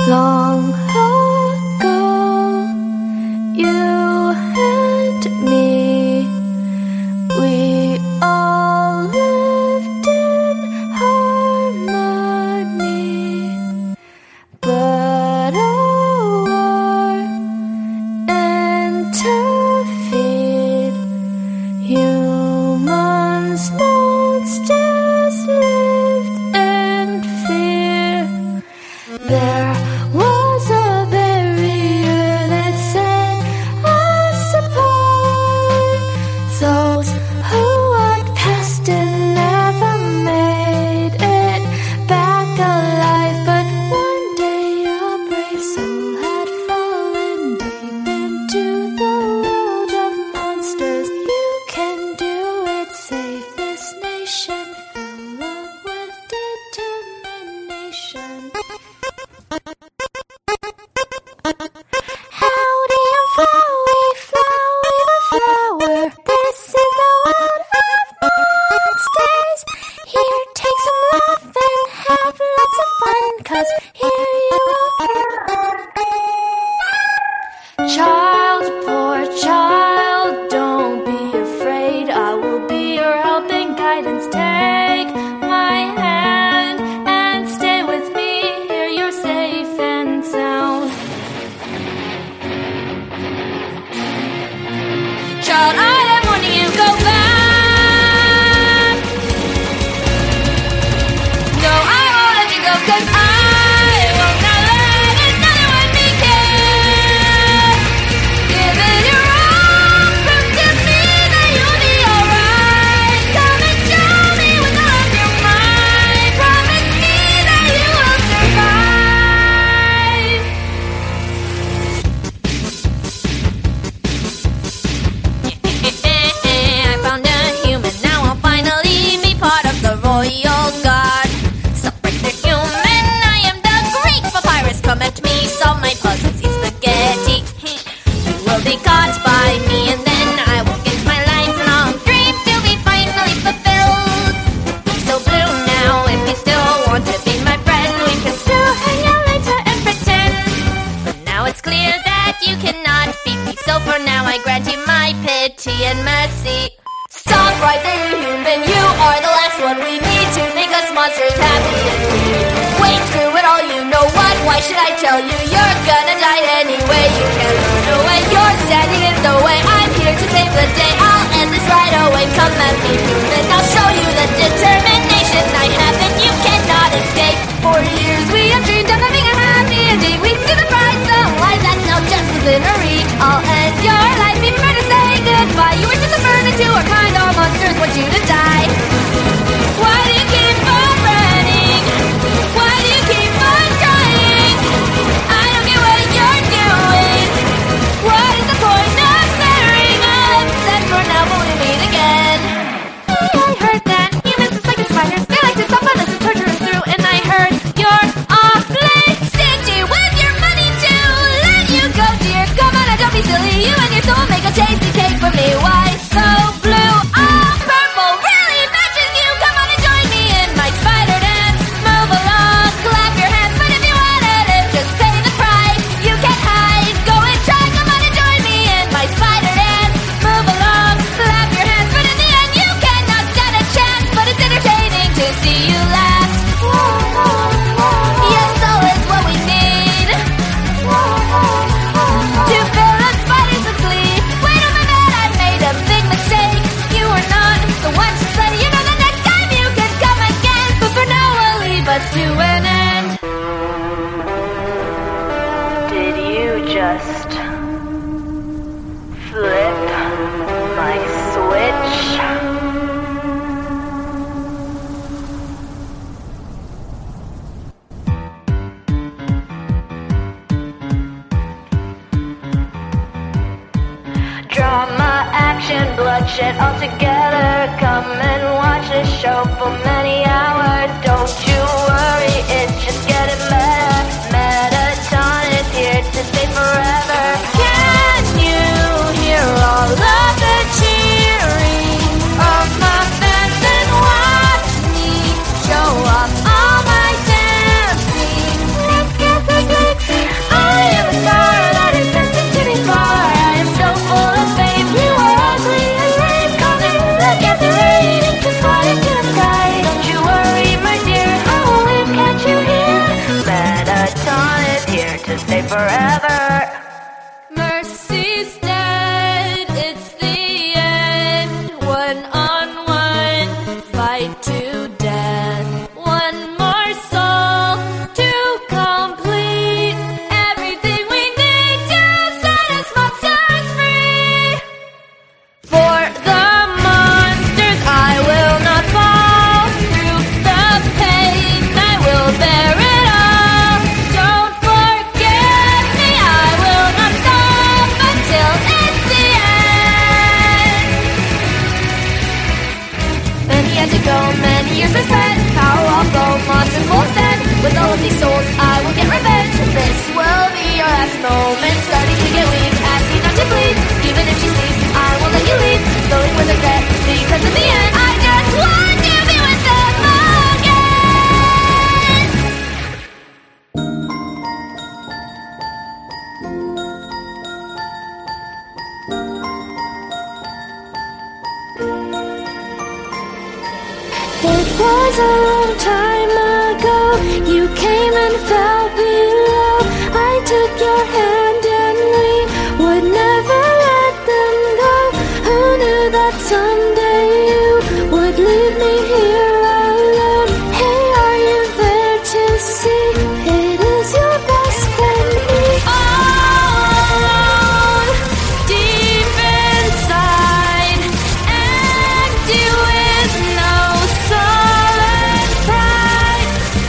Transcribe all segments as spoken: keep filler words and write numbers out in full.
Long ago, you and me, we all lived in harmony. But a war interfered. Humans, monsters lived in fear. There was a barrier that set us apart. Those who walked past it never made it back alive. But one day a brave soul had fallen deep into the world of monsters. You can do it, save this nation, fill up with determination. Howdy and flowery, flowery the flower. This is the world of monsters. Here, take some love and have lots of fun, 'cause here you are. Child, poor child, don't be afraid. I will be your helping guidance. Take my hand and stay with me. Here you're safe and sound. Child, I am warning you, go back. No, I won't let you go, 'cause I will not let another one be killed. Give it your all, prove to me that you'll be alright. Come and show me with all of your might. Promise me that you will survive. I found a human, now I'll finally be part of the royal guard. Celebrate the human, I am the Greek papyrus. Come at me, solve my puzzles, eat spaghetti. You will be caught by me, and then I will get my lifelong dream to be finally fulfilled. So blue now, if you still want to be my friend, we can still hang out later and pretend. But now it's clear that you cannot beat me, so for now I grant you my pity and mercy. Stop right there, human, you are the last one we need to make us monsters happy and free. Wait, screw it all, you know what? Why should I tell you? You're gonna die anyway. You can't run away, you're standing in the way. I'm here to save the day, I'll end this right away. Come at me, human, I'll show you the determination I have, and you cannot escape. For years we have dreamed of having a happy ending. We see the bright sunlight that's now just within our reach. I'll end your life, be prepared to say goodbye. You were just a burden to our kind, all monsters want you to die. Why do you keep on running? Why do you keep on trying? I don't get what you're doing. What is the point of staring? I'm upset for now, but we'll meet again. I heard that humans just like the spiders. They like to stop on us and torture us through. And I heard you're awfully stingy with your money too. Let you go, dear. Come on, don't be silly. You and your soul make a tasty cake for me. Why so blue? Oh, purple really matches you. Come on and join me in my spider dance. Move along, clap your hands. But if you wanted it, just pay the price. You can't hide. Go and try. Come on and join me in my spider dance. Move along, clap your hands. But in the end, you cannot stand a chance. But it's entertaining to see you laugh. Yes, so is what we need to fill the spiders with glee. Wait a minute, I made a big mistake. You are not the one to say. You know the next time you can come again. But for now, we'll leave us to an end. Did you just flip my switch? Drama, action, bloodshed all together. Come and watch this show for many hours. Don't you worry, it's just getting better. Metaton is here to stay forever. Can you hear all of the cheering of my fans? And watch me show off all my dancing. Let's get the gigs of these souls, I will get revenge. This will be your last moment. Starting to get weak, asking not to bleed. Even if she sees, I won't let you leave. Going with regret, because in the end, I just want to be with them again. It was a long time ago. You came and fell below. I took your hand and we would never let them go. Who knew that someday you would leave me here alone? Hey, are you there to see? It is your best friend, me. All deep inside, empty with no solid pride.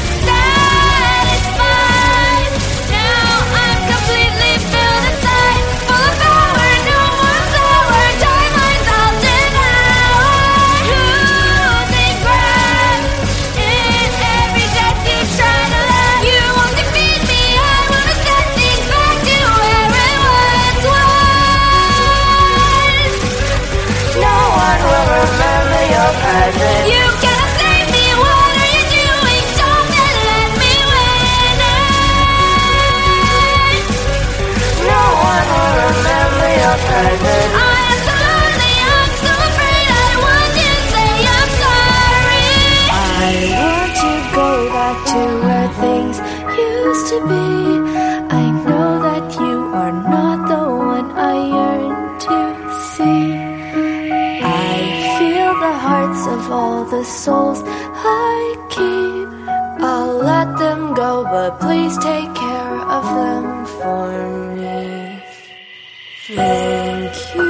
Satisfied, now I'm completely filled inside. Full of power, no more flower. Timelines all devour. Losing ground in every death you try to let. You won't defeat me, I wanna set things back to where it once was. No one will remember your presence. You cannot save me, what are you doing? Stop and let me win it. No one will remember your presence. I am so lonely, I'm so afraid. I want to say I'm sorry. I want to go back to where things used to be. I know that you are not the one I yearn to see. I feel the hearts of all the souls I keep. I'll let them go, but please take care of them for me. Thank you.